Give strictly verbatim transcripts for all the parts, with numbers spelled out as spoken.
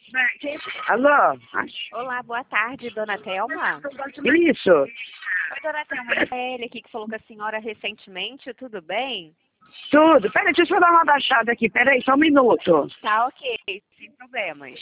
Alô? Olá, boa tarde, dona Thelma. Isso. Oi, dona Thelma, é ele aqui que falou com a senhora recentemente, tudo bem? Tudo. Peraí, deixa eu dar uma baixada aqui. Peraí, só um minuto. Tá ok, sem problemas.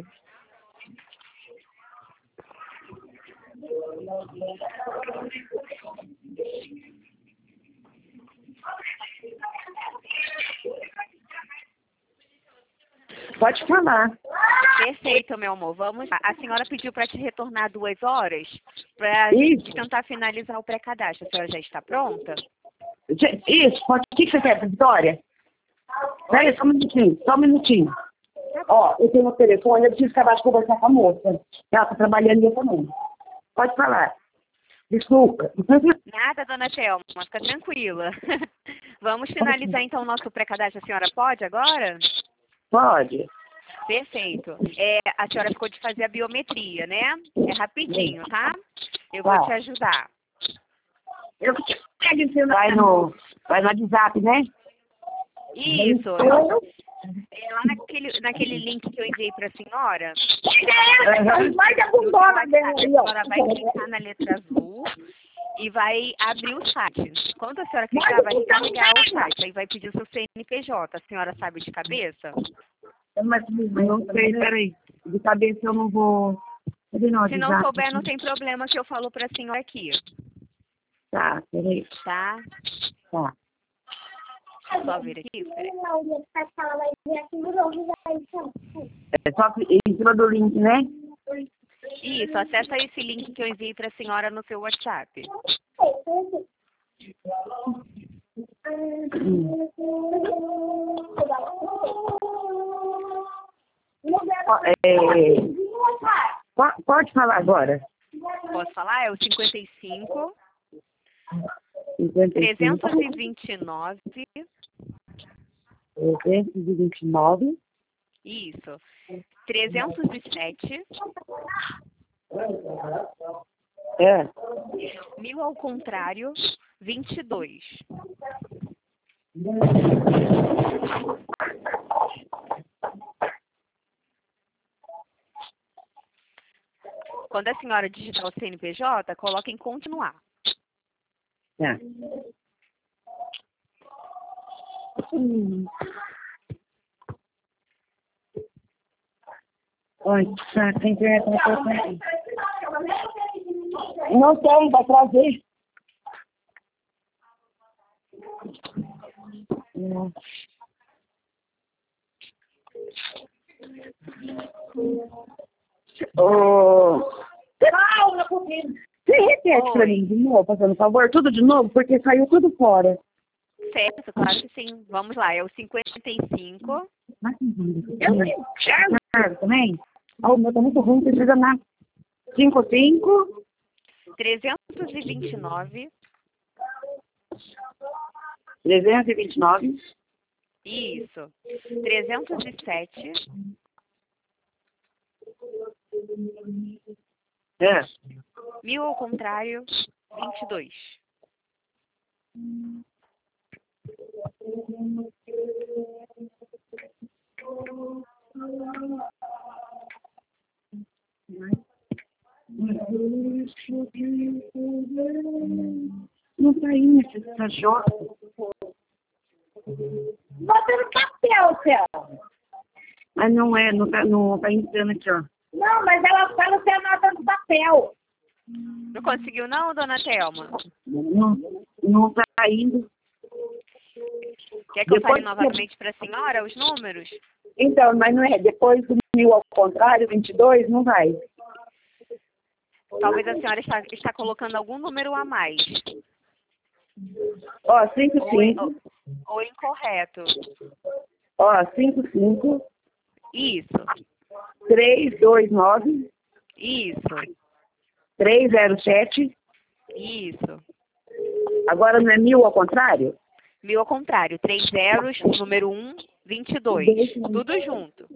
Pode falar. Perfeito, meu amor. Vamos lá. A senhora pediu para te retornar duas horas para Isso. tentar finalizar o pré-cadastro. A senhora já está pronta? Isso, pode. O que você quer, Vitória? Peraí, só um minutinho, só um minutinho. Ó, eu tenho o telefone, eu preciso acabar de conversar com a moça. Ela tá trabalhando em também. Pode falar. Desculpa. Nada, dona Thelma, fica tranquila. Vamos finalizar então o nosso pré-cadastro. A senhora pode agora? Pode. Perfeito. É, a senhora ficou de fazer a biometria, né? É rapidinho, tá? Eu Tá. vou te ajudar. Eu vai no, vai no WhatsApp, né? Isso. É lá naquele, naquele link que eu enviei para a senhora. Uhum. Vai a senhora vai clicar na letra azul e vai abrir o site. Quando a senhora clicar, vai carregar o site. Aí vai pedir o seu C N P J. A senhora sabe de cabeça? Mas não sei, peraí. De cabeça eu não vou. Não, Se não souber, não tem problema que eu falo para a senhora aqui. Tá, peraí. Tá? Tá. Deixa eu só ver aqui, peraí. É só em cima do link, né? Isso, acessa esse link que eu enviei para a senhora no seu WhatsApp. Hum. É, pode falar agora. Posso falar? É o cinquenta e cinco, cinquenta e cinco, trezentos e vinte e nove. trezentos e vinte e nove. Isso. trezentos e sete. É. Mil ao contrário, vinte e dois. Quando a senhora digitar o C N P J, coloque em continuar. É. Hum. Oi, tá, tem internet no telefone. Não tem, vai trazer. Não. Oh. Você repete pra mim de novo, fazendo favor? Tudo de novo, porque saiu tudo fora. Certo, claro que sim. Vamos lá, é o cinquenta e cinco. Eu não enxergo também. Ah, o meu tá muito ruim, precisa na cinquenta e cinco. trezentos e vinte e nove. trezentos e vinte e nove. Isso. trezentos e sete. É. Mil ao contrário, vinte e dois. Não tá indo esse cachorro. Bota no papel, Théo. Mas não é, não tá, não tá entrando aqui, ó. Não, mas ela fala que anota no papel. Não conseguiu não, dona Thelma? Não, não tá indo. Quer que eu Depois fale novamente para a senhora os números? Então, mas não é, depois do mil ao contrário, vinte e dois, não vai. Talvez a senhora está, está colocando algum número a mais. Ó, cinco cinco. Ou, ou incorreto. Ó, cinco cinco. Isso. três dois nove. Isso. três zero sete. Isso. Agora não é mil ao contrário? Mil ao contrário. Três zeros, número um, vinte e dois. Tudo junto.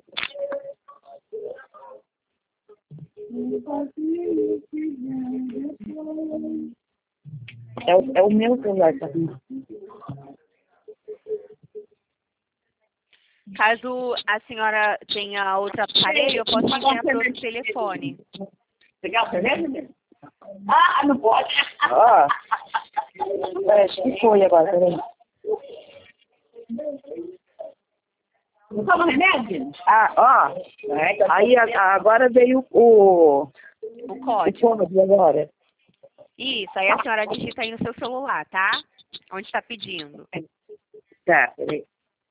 É o, é o meu celular, tá? Caso a senhora tenha outro aparelho, eu posso enviar para outro telefone. Pegar o remédio? Ah, não pode. Ó. É, que foi agora, peraí. Não toma remédio? Ah, ó. Aí agora veio o... O código. O código agora. Isso, aí a senhora digita aí no seu celular, tá? Onde está pedindo. Tá, peraí.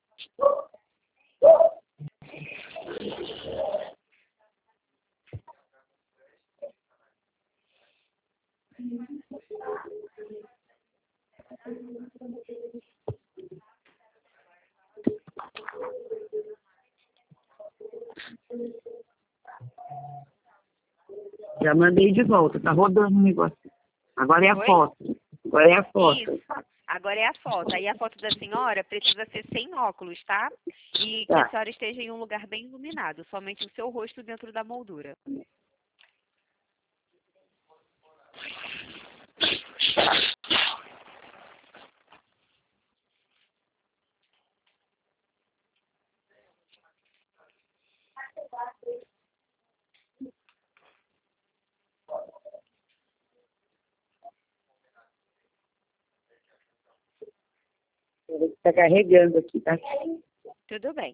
Já mandei de volta, tá rodando o negócio. Agora é a Oi? foto. Agora é a foto. Isso. Agora é a foto. Aí a foto da senhora precisa ser sem óculos, tá? E que Tá. a senhora esteja em um lugar bem iluminado. Somente o seu rosto dentro da moldura. Tá carregando aqui, tá? Tudo bem.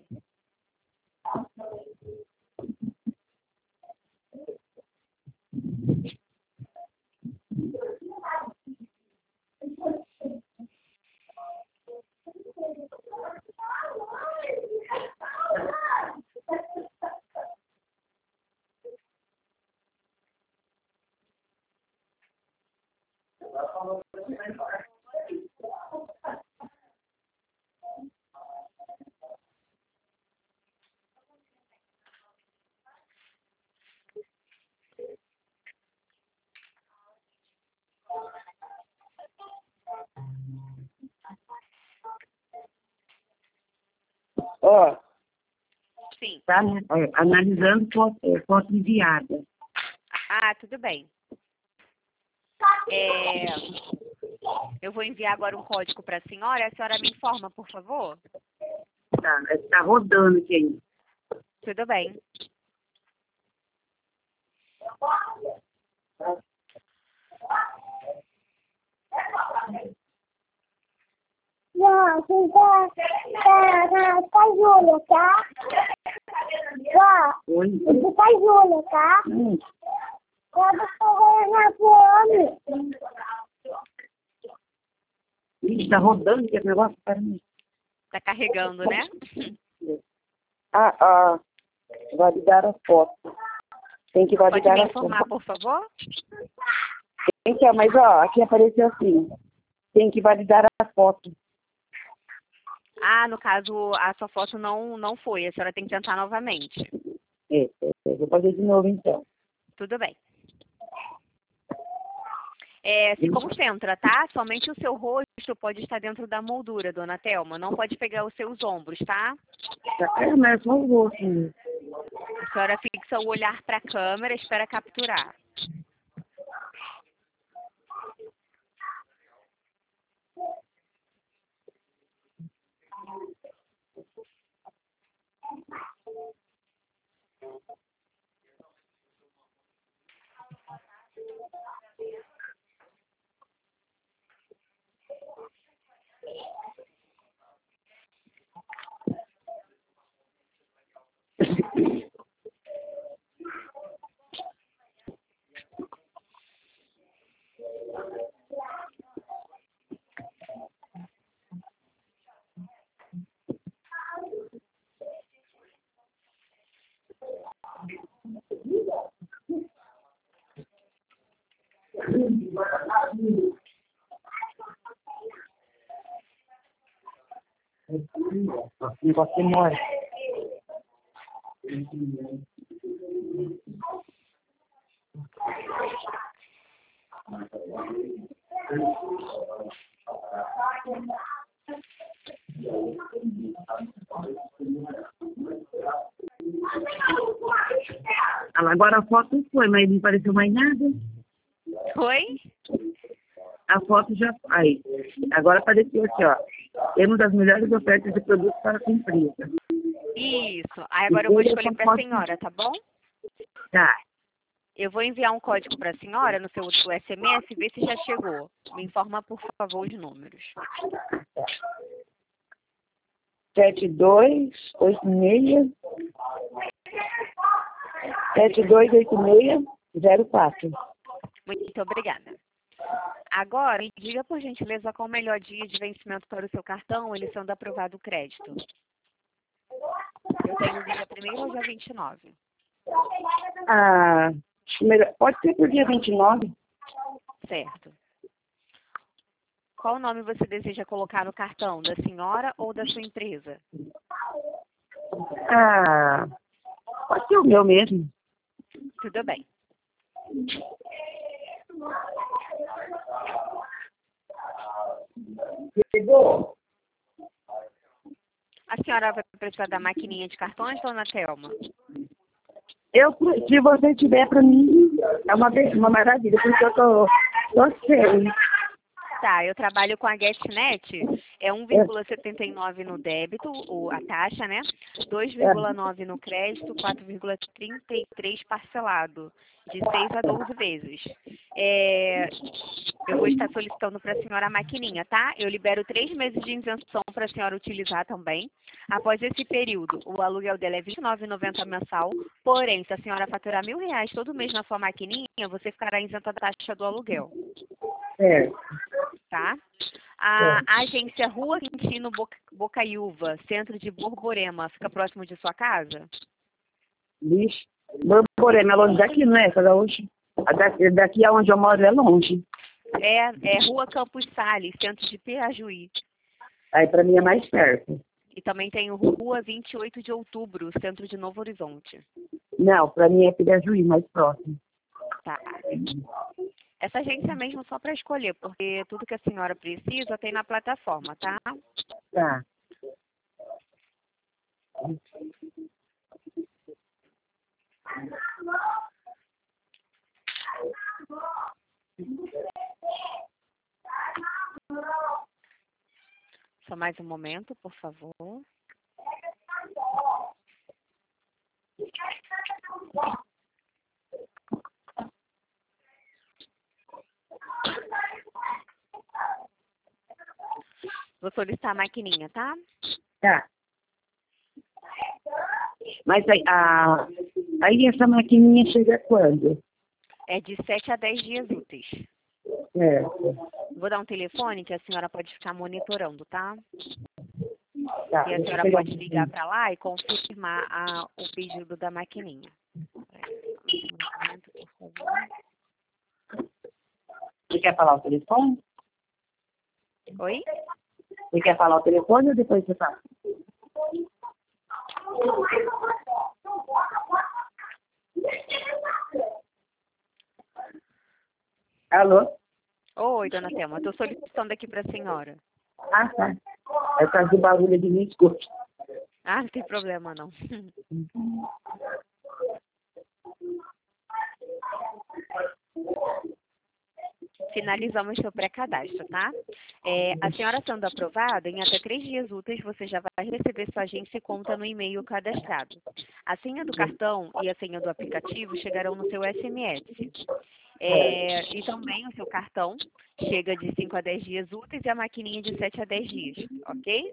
Ó, Sim. tá, né? Ó, analisando foto, é, foto enviada. Ah, tudo bem. É, eu vou enviar agora um código para a senhora. A senhora me informa, por favor? Tá, tá rodando aqui ainda. Tudo bem. Vó, você tá, tá, tá, tá Júlia, tá? Vó, Oi? você tá Júlia, tá? Hum. Quando eu na fome. Ih, tá rodando aqui esse negócio para mim. Tá carregando, né? Ah, ah, validar a foto. Tem que Pode validar me a foto. informar, por favor? Então, mas ó, aqui apareceu assim. Tem que validar a foto. Ah, no caso, a sua foto não, não foi. A senhora tem que tentar novamente. É, é, é, vou fazer de novo então. Tudo bem. É, se concentra, tá? Somente o seu rosto pode estar dentro da moldura, dona Thelma. Não pode pegar os seus ombros, tá? É, mas é só o rosto. Né? A senhora fixa o olhar para a câmera e espera capturar. O negócio demora. Agora a foto foi, mas não apareceu mais nada. Foi? A foto já... Aí, agora apareceu aqui, ó. Temos as melhores ofertas de produtos para a sua empresa. Isso. Aí agora eu vou escolher para a senhora, tá bom? Tá. Eu vou enviar um código para a senhora no seu S M S e ver se já chegou. Me informa, por favor, os números. Sete dois oito seis sete dois oito seis zero quatro. Muito obrigada. Agora, me diga, por gentileza, qual o melhor dia de vencimento para o seu cartão, ele sendo aprovado o crédito. Eu tenho dia primeiro ou dia vinte e nove? Ah, pode ser por dia vinte e nove. Certo. Qual nome você deseja colocar no cartão, da senhora ou da sua empresa? Ah, pode ser o meu mesmo. Tudo bem. Chegou? A senhora vai precisar da maquininha de cartões, dona Thelma? Eu, se você tiver para mim, é uma, uma maravilha, porque eu tô, tô sem. Tá, eu trabalho com a GetNet, é um vírgula setenta e nove no débito, o, a taxa, né? dois vírgula nove no crédito, quatro vírgula trinta e três parcelado, de seis a doze vezes. É, eu vou estar solicitando para a senhora a maquininha, tá? Eu libero três meses de isenção para a senhora utilizar também. Após esse período, o aluguel dela é vinte e nove reais e noventa centavos mensal, porém, se a senhora faturar mil reais todo mês na sua maquininha, você ficará isenta da taxa do aluguel. É. Tá? A, a agência Rua Quintino Boca, Bocaiúva, centro de Borborema, fica próximo de sua casa? Vixe, Borborema é longe daqui, não é? Cada hoje. Daqui, daqui aonde eu moro é longe. É, é Rua Campos Sales, centro de Pirajuí. Aí para mim é mais perto. E também tem Rua vinte e oito de Outubro, centro de Novo Horizonte. Não, para mim é Pirajuí, mais próximo. Tá. Essa agência é mesmo só para escolher, porque tudo que a senhora precisa tem na plataforma, tá? Tá. Só mais um momento, por favor. Vou solicitar a maquininha, tá? Tá. Mas aí, a, aí essa maquininha chega quando? É de sete a dez dias úteis. É. Vou dar um telefone que a senhora pode ficar monitorando, tá? Tá. E a senhora pode ligar para lá e confirmar a, o pedido da maquininha. Um momento, por favor. Você quer falar o telefone? Oi? Você quer falar o telefone ou depois você fala? Alô? Oi, dona Thelma, estou solicitando aqui para a senhora. Ah, tá. É por causa do barulho de minha escuta. Ah, não tem problema, não. Finalizamos seu pré-cadastro, tá? É, a senhora sendo aprovada, em até três dias úteis você já vai receber sua agência e conta no e-mail cadastrado. A senha do cartão e a senha do aplicativo chegarão no seu S M S. É, e também o seu cartão chega de cinco a dez dias úteis e a maquininha de sete a dez dias, ok?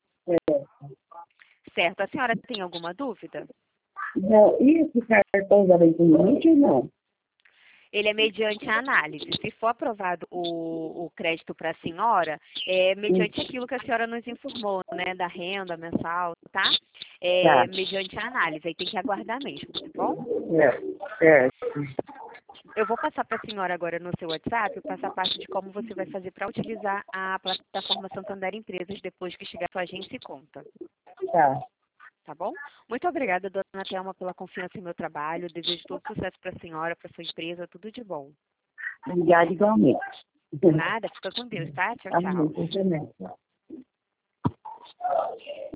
Certo. A senhora tem alguma dúvida? Não, e esse cartão já vem com limite ou não? Ele é mediante a análise. Se for aprovado o, o crédito para a senhora, é mediante aquilo que a senhora nos informou, né? Da renda mensal, tá? É Tá. mediante a análise. Aí tem que aguardar mesmo, tá bom? É, é. Eu vou passar para a senhora agora no seu WhatsApp, passar a parte de como você vai fazer para utilizar a plataforma Santander Empresas depois que chegar a sua agência e conta. Tá. Tá bom? Muito obrigada, dona Thelma, pela confiança em meu trabalho. Desejo todo sucesso para a senhora, para sua empresa, tudo de bom. Obrigada igualmente. Nada, fica com Deus, tá? Tchau, tchau. Amém.